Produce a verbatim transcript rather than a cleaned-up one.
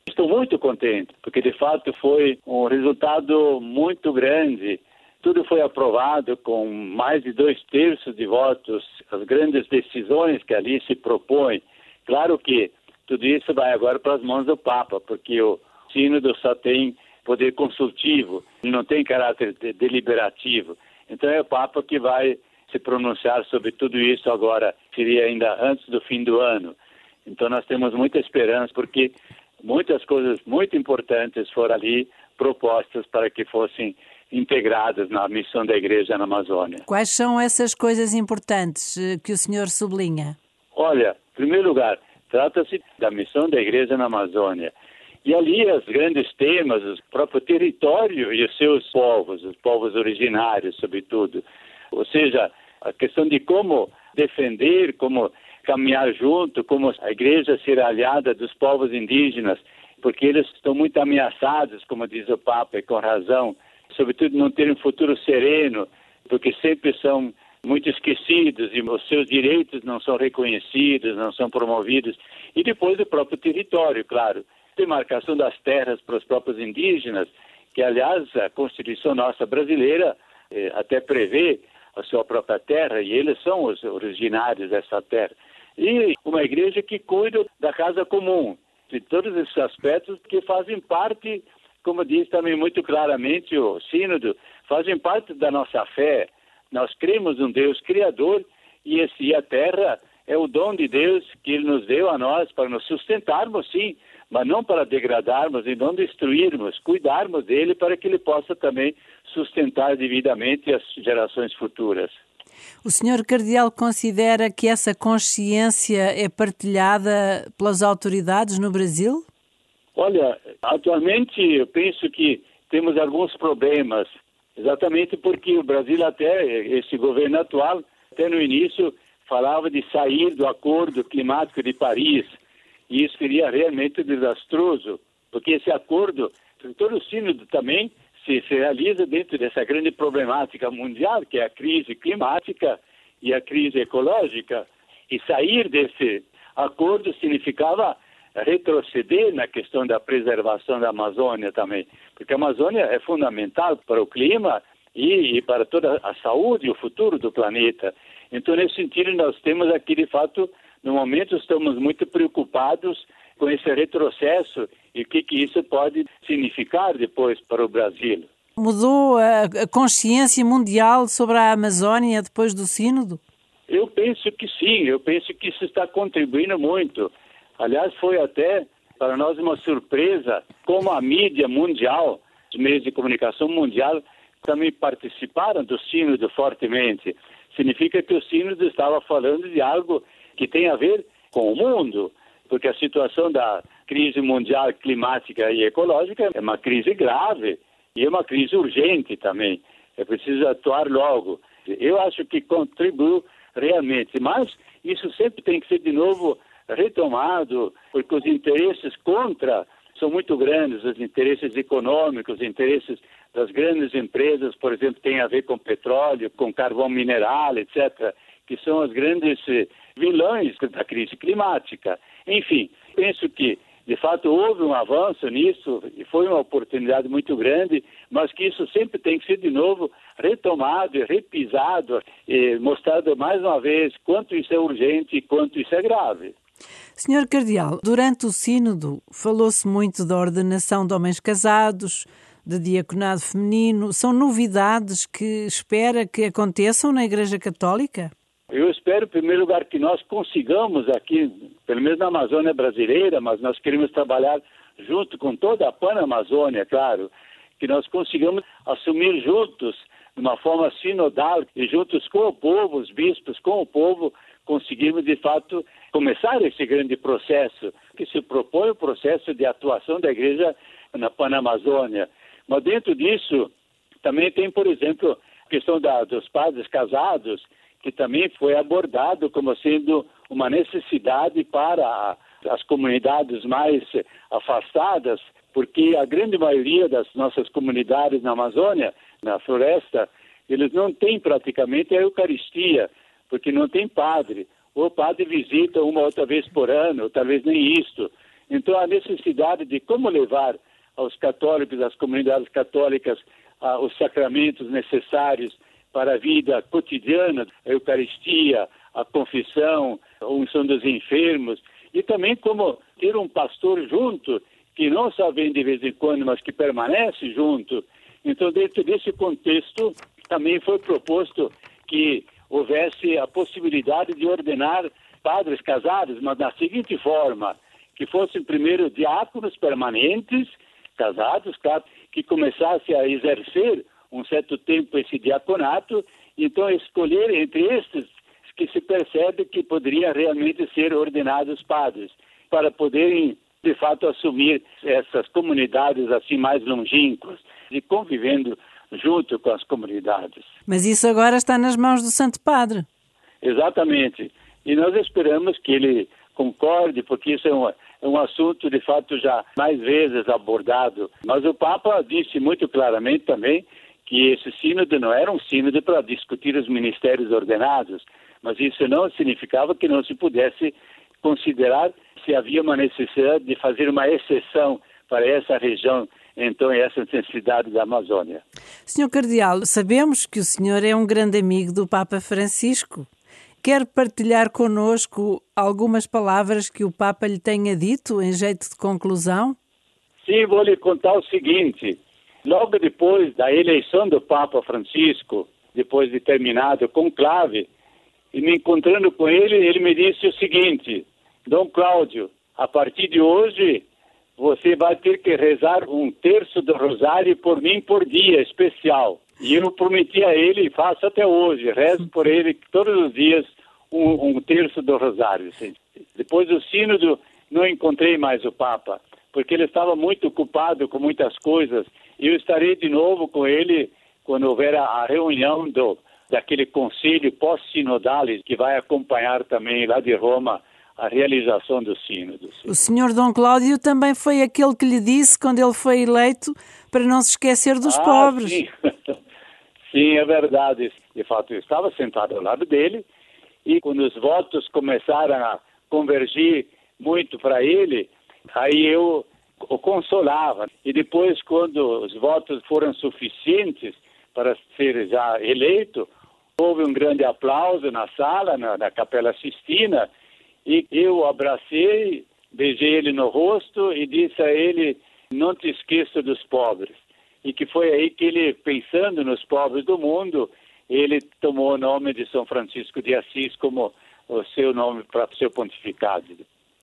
Estou muito contente, porque de fato foi um resultado muito grande. Tudo foi aprovado com mais de dois terços de votos, as grandes decisões que ali se propõem. Claro que tudo isso vai agora para as mãos do Papa, porque o sínodo só tem poder consultivo, não tem caráter de- deliberativo. Então é o Papa que vai se pronunciar sobre tudo isso agora, seria ainda antes do fim do ano. Então nós temos muita esperança, porque muitas coisas muito importantes foram ali propostas para que fossem integradas na missão da Igreja na Amazônia. Quais são essas coisas importantes eh, que o senhor sublinha? Olha, em primeiro lugar, trata-se da missão da Igreja na Amazônia. E ali os grandes temas, o próprio território e os seus povos, os povos originários, sobretudo. Ou seja, a questão de como defender, como caminhar junto, como a Igreja ser aliada dos povos indígenas, porque eles estão muito ameaçados, como diz o Papa, e com razão, sobretudo não terem um futuro sereno, porque sempre são muito esquecidos e os seus direitos não são reconhecidos, não são promovidos. E depois o próprio território, claro. Demarcação das terras para os próprios indígenas, que, aliás, a Constituição nossa brasileira eh, até prevê a sua própria terra, e eles são os originários dessa terra. E uma igreja que cuida da casa comum, de todos esses aspectos que fazem parte, como diz também muito claramente o Sínodo, fazem parte da nossa fé. Nós cremos num Deus Criador e, esse, e a terra é o dom de Deus que Ele nos deu a nós para nos sustentarmos, sim, mas não para degradarmos e não destruirmos, cuidarmos dele para que ele possa também sustentar devidamente as gerações futuras. O senhor Cardeal considera que essa consciência é partilhada pelas autoridades no Brasil? Olha, atualmente eu penso que temos alguns problemas, exatamente porque o Brasil até, esse governo atual, até no início falava de sair do Acordo Climático de Paris, e isso seria realmente desastroso, porque esse acordo, todo o sínodo também se, se realiza dentro dessa grande problemática mundial, que é a crise climática e a crise ecológica, e sair desse acordo significava retroceder na questão da preservação da Amazônia também, porque a Amazônia é fundamental para o clima e, e para toda a saúde e o futuro do planeta. Então, nesse sentido, nós temos aqui, de fato, no momento estamos muito preocupados com esse retrocesso e o que, que isso pode significar depois para o Brasil. Mudou a, a consciência mundial sobre a Amazónia depois do sínodo? Eu penso que sim, eu penso que isso está contribuindo muito. Aliás, foi até para nós uma surpresa como a mídia mundial, os meios de comunicação mundial, também participaram do sínodo fortemente. Significa que o sínodo estava falando de algo que tem a ver com o mundo, porque a situação da crise mundial climática e ecológica é uma crise grave e é uma crise urgente também. É preciso atuar logo. Eu acho que contribuiu realmente, mas isso sempre tem que ser de novo retomado, porque os interesses contra são muito grandes, os interesses econômicos, os interesses das grandes empresas, por exemplo, tem a ver com petróleo, com carvão mineral, etcétera, que são os grandes vilões da crise climática. Enfim, penso que, de fato, houve um avanço nisso e foi uma oportunidade muito grande, mas que isso sempre tem que ser, de novo, retomado e repisado e mostrado mais uma vez quanto isso é urgente e quanto isso é grave. senhor Cardeal, durante o sínodo falou-se muito da ordenação de homens casados, de diaconado feminino. São novidades que espera que aconteçam na Igreja Católica? Eu espero, em primeiro lugar, que nós consigamos aqui, pelo menos na Amazônia brasileira, mas nós queremos trabalhar junto com toda a Pan-Amazônia, claro, que nós consigamos assumir juntos, de uma forma sinodal, e juntos com o povo, os bispos, com o povo, conseguirmos, de fato, começar esse grande processo, que se propõe o processo de atuação da Igreja na Pan-Amazônia. Mas dentro disso, também tem, por exemplo, a questão da, dos padres casados, que também foi abordado como sendo uma necessidade para as comunidades mais afastadas, porque a grande maioria das nossas comunidades na Amazônia, na floresta, eles não têm praticamente a Eucaristia, porque não tem padre. Ou o padre visita uma outra vez por ano, ou talvez nem isto. Então, a necessidade de como levar aos católicos, às comunidades católicas, ah, os sacramentos necessários para a vida cotidiana, a Eucaristia, a confissão, a unção dos enfermos, e também como ter um pastor junto, que não só vem de vez em quando, mas que permanece junto. Então, dentro desse contexto, também foi proposto que houvesse a possibilidade de ordenar padres casados, mas da seguinte forma, que fossem primeiro diáconos permanentes, casados, claro, que começassem a exercer um certo tempo esse diaconato, então escolher entre estes que se percebe que poderiam realmente ser ordenados padres, para poderem, de fato, assumir essas comunidades assim mais longínquas e convivendo junto com as comunidades. Mas isso agora está nas mãos do Santo Padre. Exatamente. E nós esperamos que ele concorde, porque isso é um, é um assunto, de fato, já mais vezes abordado. Mas o Papa disse muito claramente também que esse sínodo não era um sínodo para discutir os ministérios ordenados, mas isso não significava que não se pudesse considerar se havia uma necessidade de fazer uma exceção para essa região, então, essa necessidade da Amazônia. senhor Cardeal, sabemos que o senhor é um grande amigo do Papa Francisco. Quer partilhar connosco algumas palavras que o Papa lhe tenha dito em jeito de conclusão? Sim, vou lhe contar o seguinte. Logo depois da eleição do Papa Francisco, depois de terminado o conclave, e me encontrando com ele, ele me disse o seguinte: Dom Cláudio, a partir de hoje, você vai ter que rezar um terço do rosário por mim por dia, especial. E eu prometi a ele, e faço até hoje, rezo por ele todos os dias um, um terço do rosário. Sim. Depois do sínodo, não encontrei mais o Papa, porque ele estava muito ocupado com muitas coisas. Eu estarei de novo com ele quando houver a, a reunião do, daquele conselho pós-sinodal, que vai acompanhar também lá de Roma a realização do sínodo. O senhor Dom Cláudio também foi aquele que lhe disse, quando ele foi eleito, para não se esquecer dos ah, pobres. Sim. Sim, é verdade. De fato, eu estava sentado ao lado dele e quando os votos começaram a convergir muito para ele, aí eu o consolava. E depois, quando os votos foram suficientes para ser já eleito, houve um grande aplauso na sala, na, na Capela Sistina, e eu o abracei, beijei ele no rosto e disse a ele: não te esqueça dos pobres. E que foi aí que ele, pensando nos pobres do mundo, ele tomou o nome de São Francisco de Assis como o seu nome para o seu pontificado.